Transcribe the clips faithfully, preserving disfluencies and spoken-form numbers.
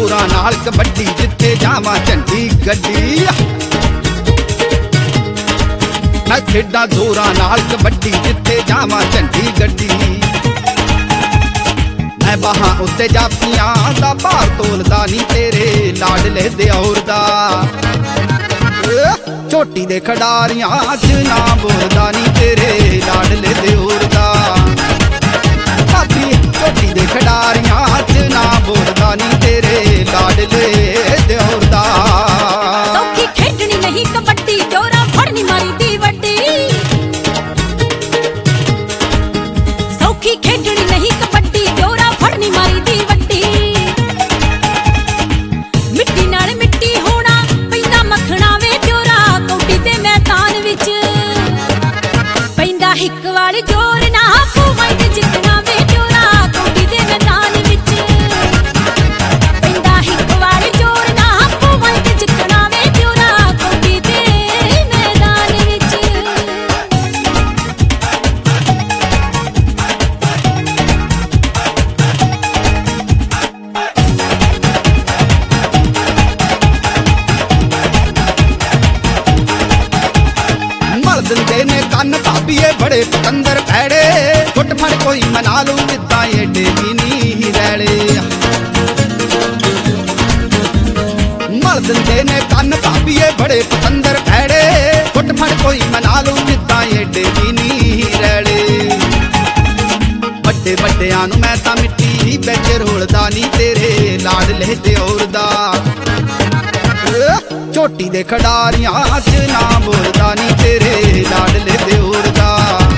ਜ਼ੋਰਾਂ ਨਾਲ ਕਬੱਡੀ ਜਿੱਥੇ ਜਾਵਾਂ ਝੰਡੀ ਗੱਡੀ। ਮੈਂ ਖੇਡਾਂ ਜ਼ੋਰਾਂ ਨਾਲ ਕਬੱਡੀ ਜਿੱਥੇ ਜਾਵਾਂ ਝੰਡੀ ਗੱਡੀ। ਮੈਂ ਬਾਹਾਂ ਉੱਤੇ ਜਾਪੀਆਂ ਦਾ ਭਾਰ ਤੋਲਦਾ ਨੀ ਤੇਰੇ ਲਾਡਲੇ ਦਿਓਰ ਦਾ। ਝੋਟੀ ਦੇ ਖਿਡਾਰੀਆਂ ਚ ਨਾ ਬੋਲਦਾ ਨੀ ਤੇਰੇ ਲਾਡਲੇ ਦਿਓਰ ਦਾ। ਭਾਬੀ ਝੋਟੀ ਦੇ ਖਿਡਾਰੀਆਂ ਚ ਨਾ ਬੋਲਦਾ ਨੀ ਤੇਰੇ ਲਾਡਲੇ ਦਿਓਰ ਦਾ। ਸੌਖੀ ਖੇਡਣੀ ਨਹੀਂ ਕਬੱਡੀ ਜੋਰਾ ਫੜਨੀ ਮਾਰੀ ਦੀ ਵੱਡੀ। ਸੌਖੀ ਖੇਡਣੀ ਨਹੀਂ ਕਬੱਡੀ ਜੋਰਾ ਫੜਨੀ ਮਾਰੀ ਦੀ ਵੱਡੀ। ਮਿੱਟੀ ਨਾਲ ਮਿੱਟੀ ਹੋਣਾ ਪੈਂਦਾ ਮੱਖਣਾ ਵੇ ਜੋਰਾ ਕੌਡੀ ਦੇ ਮੈਦਾਨ ਵਿੱਚ। ਪੈਂਦਾ ਹਿੱਕ ਵਾਲੀ ਜੋਰ ਨਾ ਪੂਵਾਂ ਤੇ ਜਿੱਤਣਾ ਵੇ ਜੋਰਾ ਕੌਡੀ ਦੇ ਮੈਦਾਨ ਵਿੱਚ। ਪੈਂਦਾ ਹਿੱਕ ਵਾਲੀ ਜੋਰ ਨਾ ਪੂਵਾਂ ਤੇ ਜਿੱਤਣਾ ਵੇ ਜੋਰਾ ਕੌਡੀ ਦੇ ਮੈਦਾਨ ਵਿੱਚ। ਮਲ ਦਿੰਦੇ ਨੇ ਕੰਨ ਭਾਬੀਏ ਬੜੇ ਪਤੰਦਰ ਭੈੜੇ। ਫੁੱਟ ਫੜ ਕੋਈ ਮਨਾ ਲੂ ਜਿੱਦਾਂ ਏਡੇ ਵੀ ਨੀ ਰੈਲੇ। ਮਲ ਦਿੰਦੇ ਨੇ ਕੰਨ ਭਾਬੀਏ ਬੜੇ ਪਤੰਦਰ ਭੈੜੇ। ਫੁੱਟ ਫੜ ਕੋਈ ਮਨਾ ਲੂ ਜਿੱਦਾਂ ਏਡੇ ਵੀ ਨੀ ਰੈਲੇ। ਵੱਡੇ ਵੱਡਿਆਂ ਨੂੰ ਮੈਂ ਤਾਂ ਮਿੱਟੀ ਵਿੱਚ ਰੋਲਦਾ ਨੀ ਤੇਰੇ ਲਾਡਲੇ ਦਿਓਰ ਦਾ। ਝੋਟੀ ਦੇ ਖਿਡਾਰੀਆਂ ਚ ਨਾ ਬੋਲਦਾ ਨੀ ਤੇਰੇ ਲਾਡਲੇ ਦਿਓਰ ਦਾ।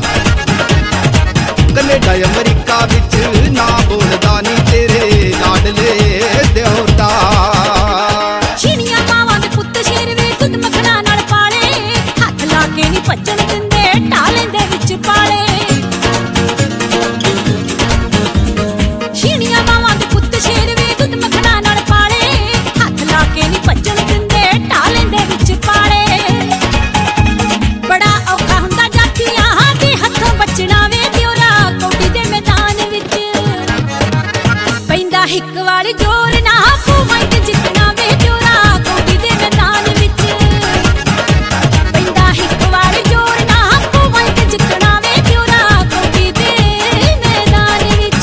ਕੈਨੇਡਾ ਅਮਰੀਕਾ ਵਿੱਚ ਨਾ ਬੋਲਦਾ ਨੀ ਤੇਰੇ ਲਾਡਲੇ ਦਿਓਰ ਦਾ। ਛੀਣੀਆਂ ਮਾਵਾਂ ਦੇ ਪੁੱਤ ਸ਼ੇਰ ਵੇ ਦੁੱਧ ਮੱਖਣਾ ਨਾਲ ਪਾਲੇ। ਹੱਥ ਲਾ ਕੇ ਨੀ ਭੱਜਣ ਦਿੰਦੇ ਢਾ ਲੈਂਦੇ ਵਿੱਚ ਪਾਲੇ। ਛੀਣੀਆਂ ਮਾਵਾਂ ਦੇ ਪੁੱਤ ਸ਼ੇਰ ਵੇ ਦੁੱਧ ਮੱਖਣਾ ਨਾਲ ਪਾਲੇ। ਹੱਥ ਲਾ ਕੇ ਨੀ ਭੱਜਣ ਦਿੰਦੇ ਢਾ ਲੈਂਦੇ ਵਿੱਚ ਪਾਲੇ। ਬੜਾ ਔਖਾ ਹੁੰਦਾ ਜਾਤੀਆਂ ਦੇ ਹੱਥੋਂ ਬਚਣਾ ਵੇ ਦਿਓਰਾ ਕੌਡੀ ਦੇ ਮੈਦਾਨ ਵਿੱਚ। ਪੈਂਦਾ ਹਿੱਕ ਵਾਲੀ ਜੋਰ ਨਾ ਪੂਵਾਂ ਤੇ ਜਿੱਤਣਾ ਵੇ ਦਿਓਰਾ ਕੌਡੀ ਦੇ ਮੈਦਾਨ ਵਿੱਚ। ਪੈਂਦਾ ਹਿੱਕ ਵਾਲੀ ਜੋਰ ਨਾ ਪੂਵਾਂ ਤੇ ਜਿੱਤਣਾ ਵੇ ਦਿਓਰਾ ਕੌਡੀ ਦੇ ਮੈਦਾਨ ਵਿੱਚ।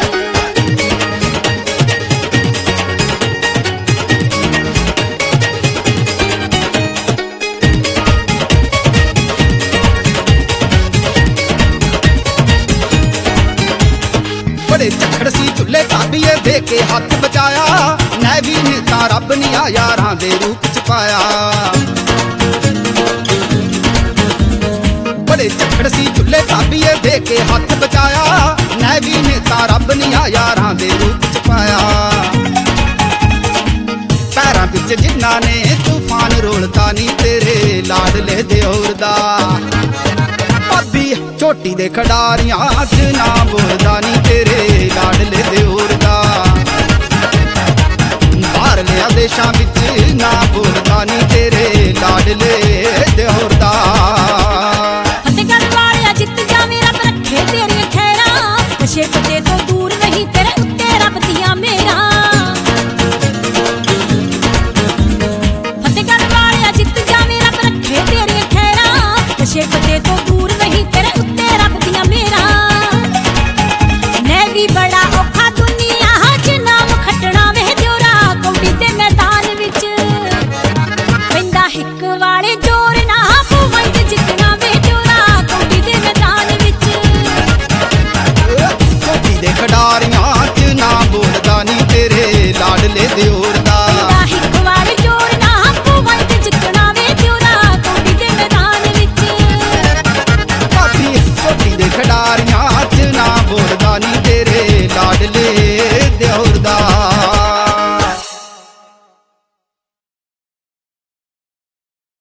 ਬੜੇ ਝੱਖੜ ਸੀ ਝੁੱਲੇ ਭਾਬੀਏ ਦੇ ਕੇ ਹੱਥ ਬਚਾਇਆ। ਨੈਵੀ ਨੇ ਤਾਂ ਰੱਬ ਨੀ ਆ ਯਾਰਾਂ ਦੇ ਰੂਪ ਚ ਪਾਇਆ। ਬੜੇ ਝੱਖੜ ਸੀ ਝੁੱਲੇ ਭਾਬੀਏ ਦੇ ਕੇ ਹੱਥ ਬਚਾਇਆ। ਨੈਵੀ ਨੇ ਤਾਂ ਰੱਬ ਨੀ ਆ ਯਾਰਾਂ ਦੇ ਰੂਪ ਚ ਪਾਇਆ। ਪੈਰਾਂ ਵਿੱਚ ਜਿਨ੍ਹਾਂ ਨੇ ਤੂਫਾਨ ਰੋਲਦਾ ਨੀ ਤੇਰੇ ਲਾਡਲੇ ਦਿਓਰ ਦਾ। ਭਾਬੀ ਝੋਟੀ ਦੇ ਖਿਡਾਰੀਆਂ ਚ ਨਾ ਬੋਲਦਾ ਨੀ ਤੇਰੇ ਲਾਡਲੇ ਦਿਓਰ ਦਾ। ਬਾਹਰਲੇ ਦੇਸ਼ਾਂ ਵਿੱਚ ਨਾ ਬੋਲਦਾ ਨੀ ਤੇਰੇ ਲਾਡਲੇ